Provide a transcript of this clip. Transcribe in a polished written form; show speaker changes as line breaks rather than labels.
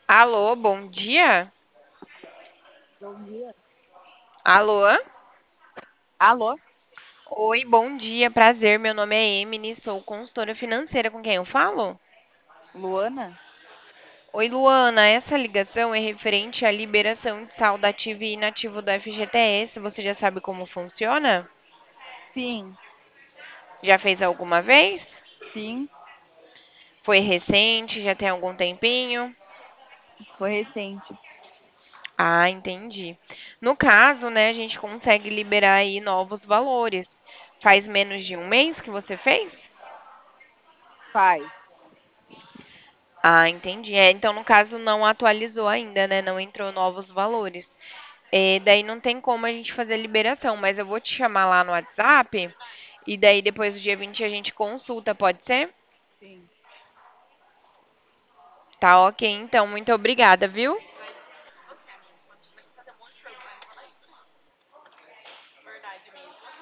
Alô, bom dia?
Bom dia.
Alô?
Alô,
Oi, bom dia, prazer. Meu nome é Emily, sou consultora financeira com quem eu falo?
Luana?
Oi, Luana, essa ligação é referente à liberação de saldo ativo e inativo do FGTS. Você já sabe como funciona?
Sim,
Já fez alguma vez?
sim,
Foi recente? Já tem algum tempinho?
foi recente.
Ah, entendi. No caso, né, a gente consegue liberar aí novos valores. Faz menos de um mês que você fez?
Faz.
Ah, entendi. Então, no caso, não atualizou ainda, né? Não entrou novos valores. Daí não tem como a gente fazer a liberação, mas eu vou te chamar lá no WhatsApp e daí depois do dia 20 a gente consulta, pode ser?
Sim.
Tá ok, então. Muito obrigada, viu?